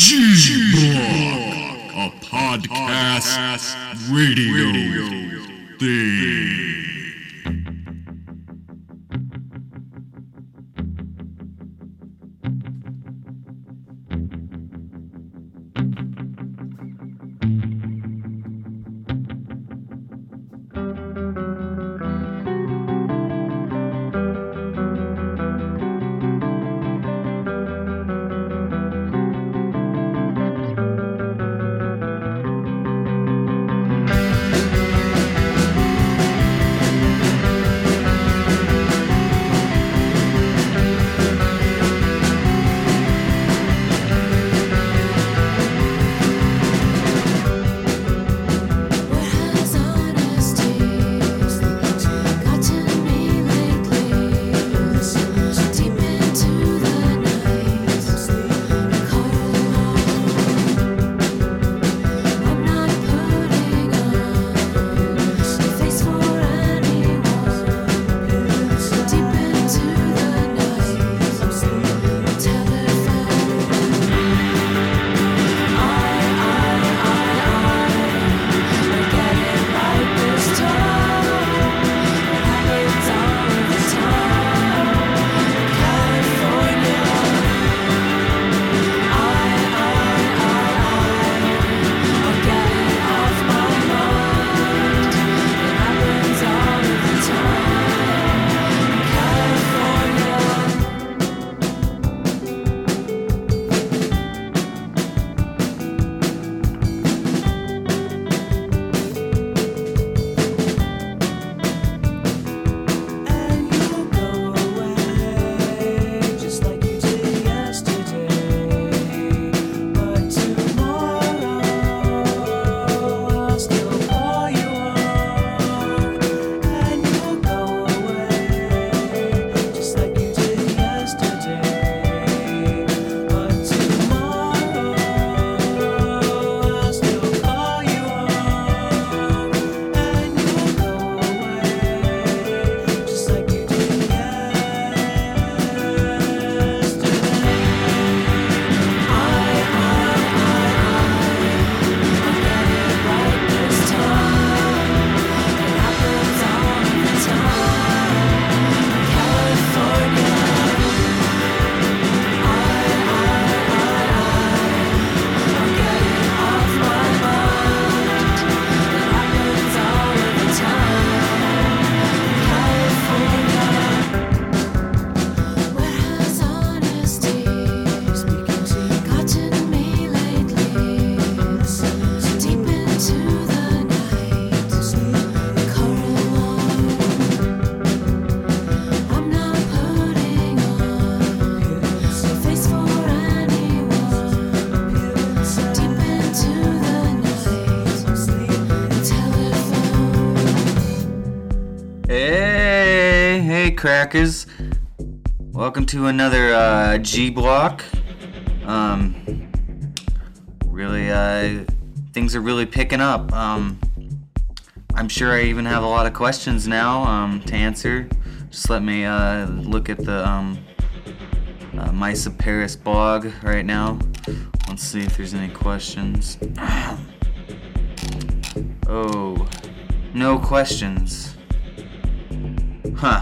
G-Block, a podcast radio thing. Crackers, welcome to another G-Block. Things are really picking up. I'm sure I even have a lot of questions now to answer. Just let me look at the Mice of Paris blog right now. Let's see if there's any questions. Oh, no questions. Huh.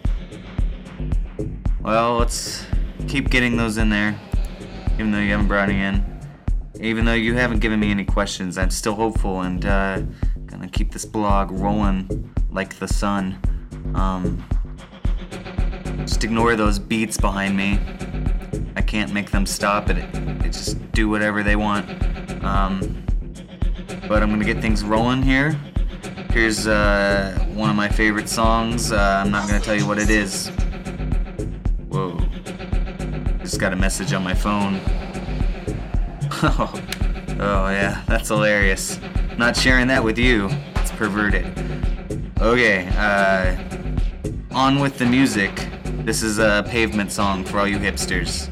Well, let's keep getting those in there, even though you haven't brought any in. Even though you haven't given me any questions, I'm still hopeful and gonna keep this blog rolling like the sun. Just ignore those beats behind me. I can't make them stop it. They just do whatever they want. But I'm gonna get things rolling here. Here's one of my favorite songs. I'm not gonna tell you what it is. Whoa. Just got a message on my phone. Oh yeah, that's hilarious. Not sharing that with you. It's perverted. Okay, on with the music. This is a Pavement song for all you hipsters.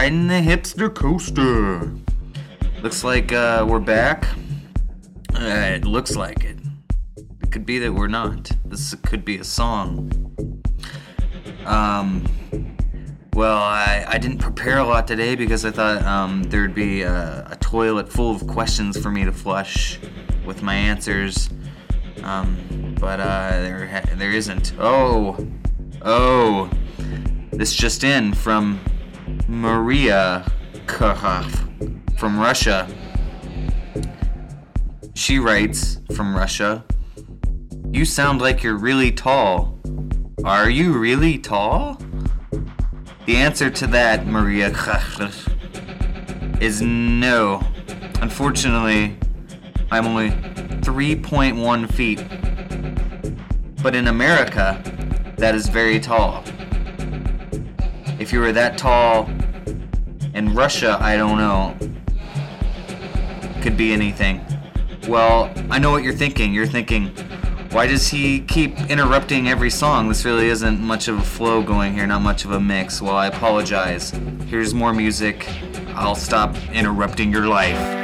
riding the hipster coaster. Looks like we're back. It looks like it. It could be that we're not. This could be a song. Well, I didn't prepare a lot today because I thought there'd be a toilet full of questions for me to flush with my answers. But there isn't. Oh, this just in from Maria Kahaf from Russia. She writes from Russia, "You sound like you're really tall. Are you really tall?" The answer to that, Maria, is no. Unfortunately, I'm only 3.1 feet. But in America, that is very tall. If you were that tall in Russia, I don't know. Could be anything. Well, I know what you're thinking. You're thinking, why does he keep interrupting every song? This really isn't much of a flow going here, not much of a mix. Well, I apologize. Here's more music. I'll stop interrupting your life.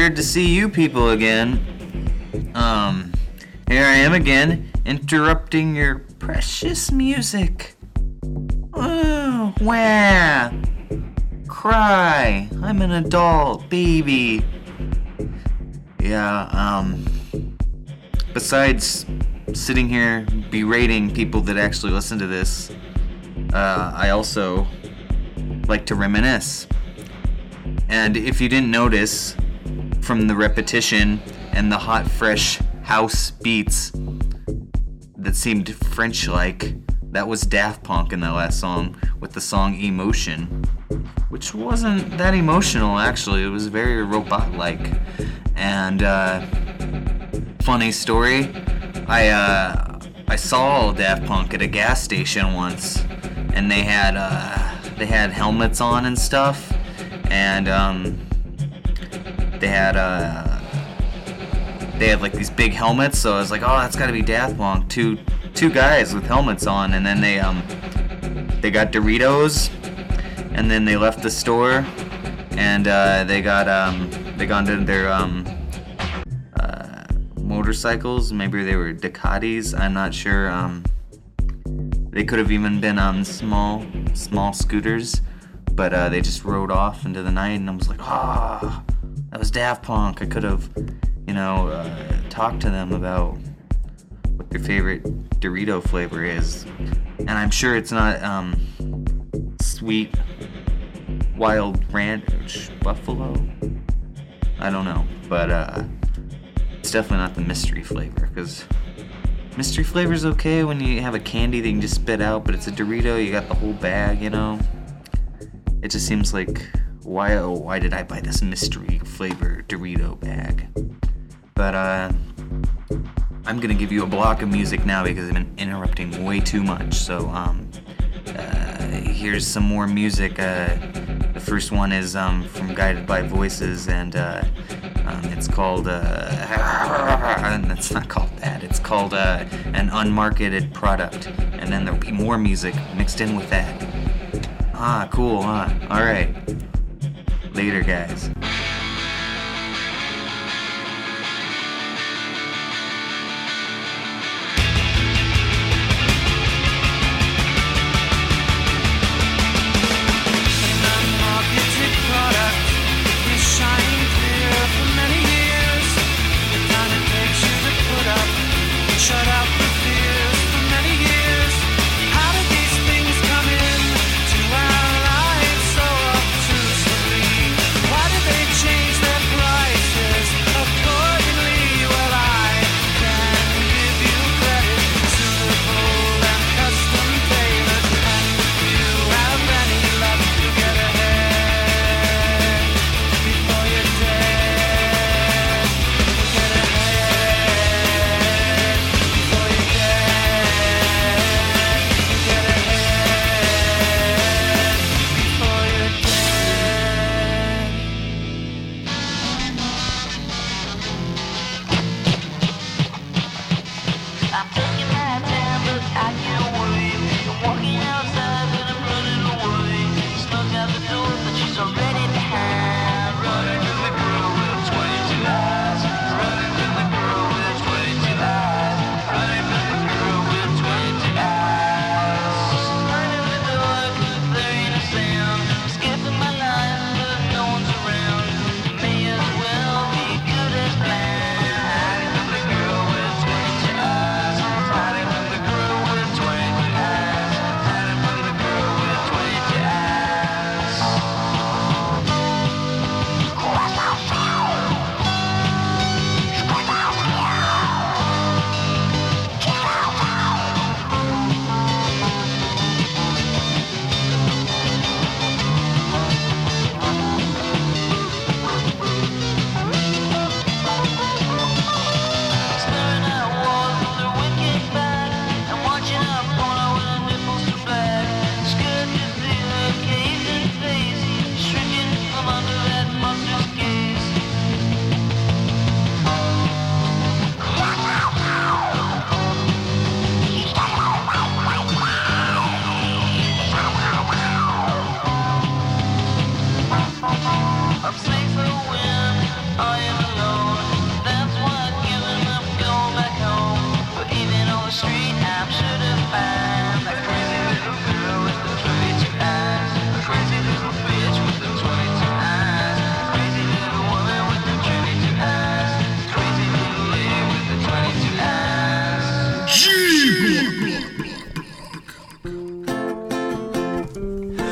weird to see you people again. Here I am again, interrupting your precious music. Oh, wah. Cry. I'm an adult baby. Yeah, besides sitting here berating people that actually listen to this, I also like to reminisce. And if you didn't notice from the repetition and the hot, fresh house beats that seemed French-like, that was Daft Punk in that last song with the song Emotion, which wasn't that emotional actually. It was very robot-like. And funny story, I saw Daft Punk at a gas station once, and they had helmets on and stuff, and they had like these big helmets. So I was like, oh, that's got to be Daft Punk. Two guys with helmets on, and then they got Doritos, and then they left the store, and they got into their motorcycles. Maybe they were Ducatis, I'm not sure. They could have even been small scooters, but they just rode off into the night, and I was like, that was Daft Punk. I could have, talked to them about what their favorite Dorito flavor is, and I'm sure it's not sweet wild ranch buffalo. I don't know, but it's definitely not the mystery flavor, because mystery flavor's okay when you have a candy that you can just spit out, but it's a Dorito, you got the whole bag, It just seems like, why did I buy this mystery flavor Dorito bag? But I'm gonna give you a block of music now because I've been interrupting way too much. So here's some more music. The first one is from Guided by Voices, and it's called it's not called that. It's called An Unmarketed Product, and then there'll be more music mixed in with that. Cool, huh? All right. Later, guys. Why did they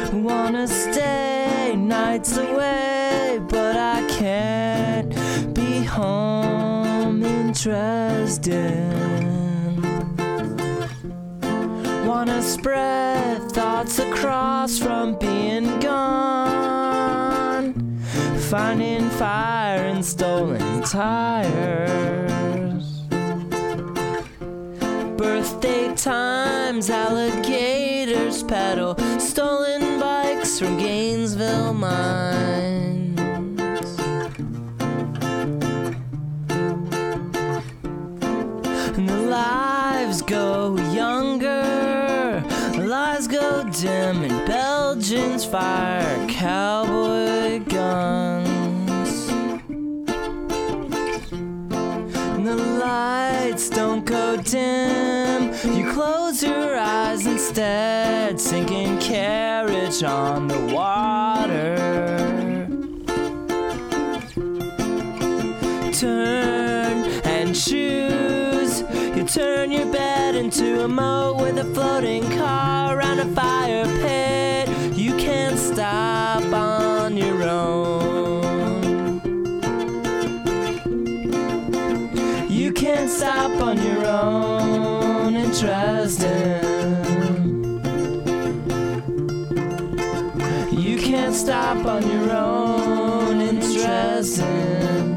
Wanna stay nights away, but I can't be home in Dresden. Wanna spread thoughts across from being gone, finding fire in stolen tires. Birthday times, alligators paddle stolen bikes from Gainesville mines. And the lives go younger, lives go dim, and Belgians fire cowboy guns. And the lights don't go dim, you close your eyes instead, sinking carriage on the water. Turn and choose, you turn your bed into a moat with a floating car around a fire pit. You can't stop on your own. You can't stop on your own in Dresden. You can't stop on your own in Dresden.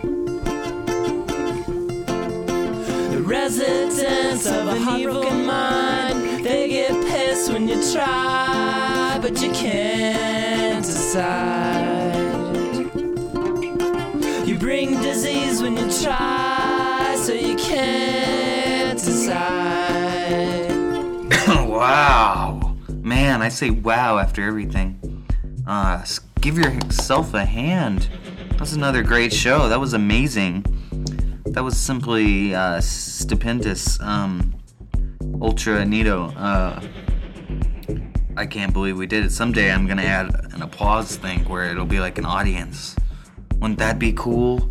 The residents of a heartbroken mind, they get pissed when you try, but you can't decide. You bring disease when you try, so you can't decide. Wow. Man, I say wow after everything. Give yourself a hand. That was another great show. That was amazing. That was simply stupendous. Ultra neato. I can't believe we did it. Someday I'm gonna add an applause thing where it'll be like an audience. Wouldn't that be cool?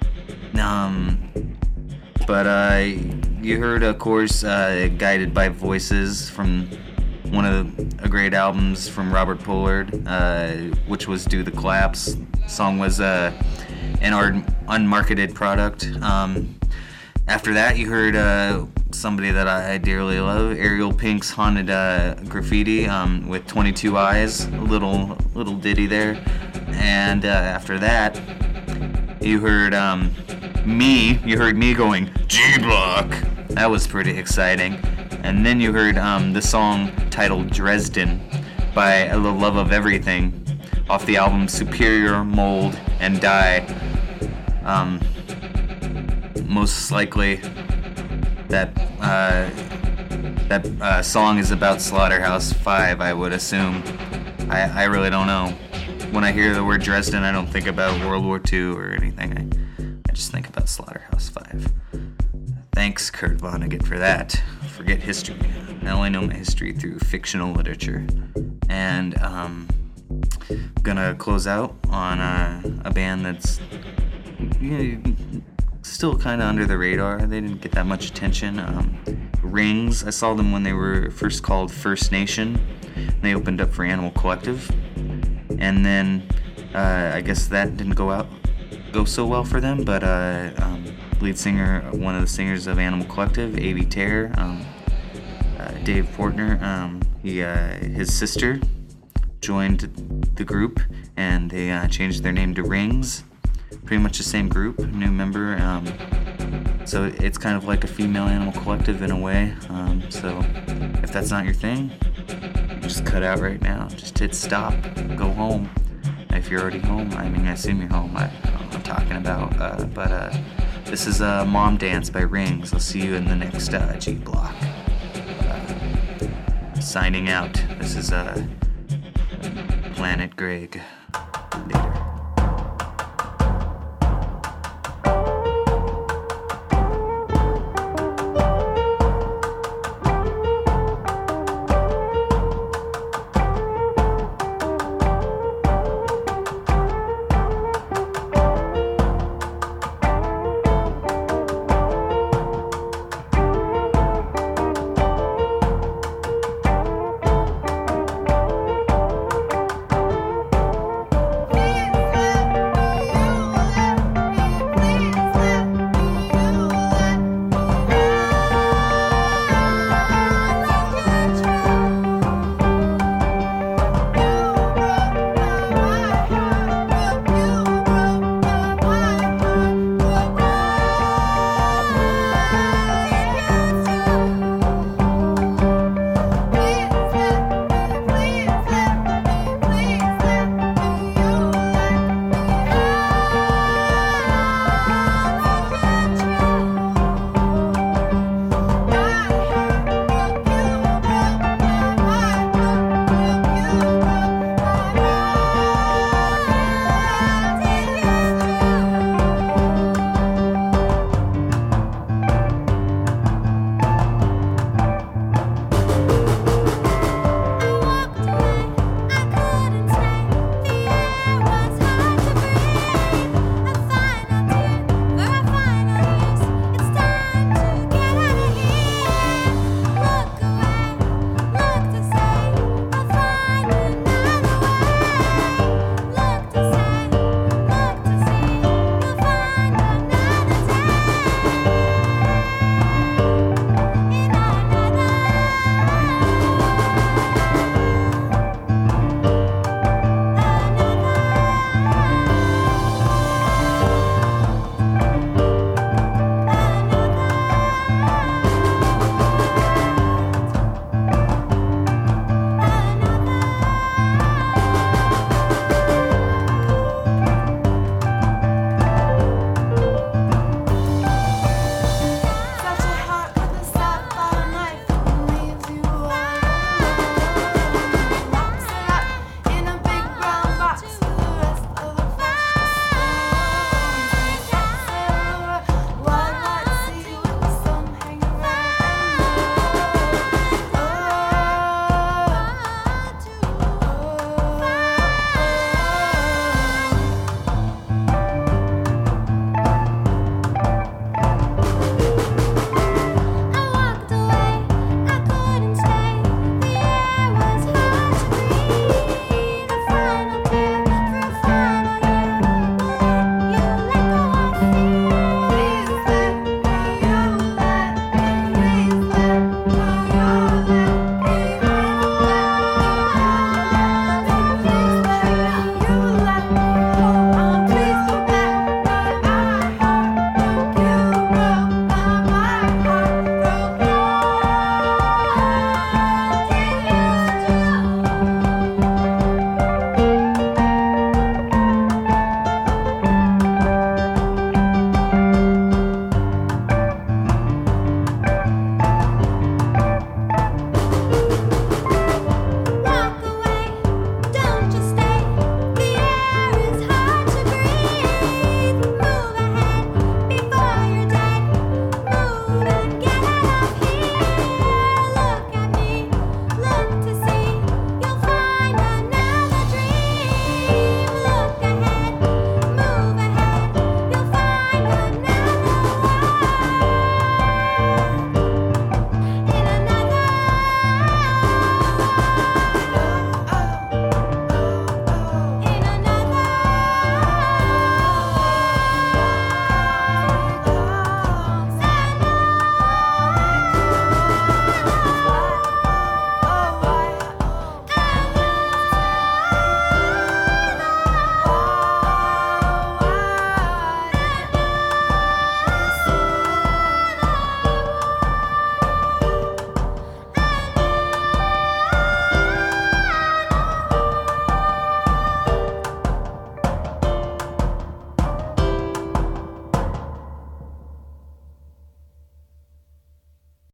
But you heard, of course, Guided by Voices from one of the great albums from Robert Pollard, which was Do the Claps. The song was an unmarketed product. After that, you heard somebody that I dearly love, Ariel Pink's Haunted Graffiti with 22 Eyes, a little ditty there. And after that, you heard me going G-Block. That was pretty exciting. And then you heard the song titled Dresden by The Love of Everything off the album Superior, Mold, and Die. Most likely that song is about Slaughterhouse 5, I would assume. I really don't know. When I hear the word Dresden, I don't think about World War II or anything. I just think about Slaughterhouse 5. Thanks, Kurt Vonnegut, for that. Forget history. I only know my history through fictional literature. And I'm gonna close out on a band that's still kind of under the radar. They didn't get that much attention. Rings. I saw them when they were first called First Nation. And they opened up for Animal Collective. And then I guess that didn't go so well for them, but lead singer, one of the singers of Animal Collective, A.B. Terror, Dave Portner, his sister joined the group, and they changed their name to Rings. Pretty much the same group, new member. So it's kind of like a female Animal Collective in a way. So if that's not your thing, just cut out right now. Just hit stop. Go home. If you're already home, I mean, I assume you're home. I don't know what I'm talking about. But this is Mom Dance by Rings. I'll see you in the next G Block. Signing out. This is Planet Greg. Later.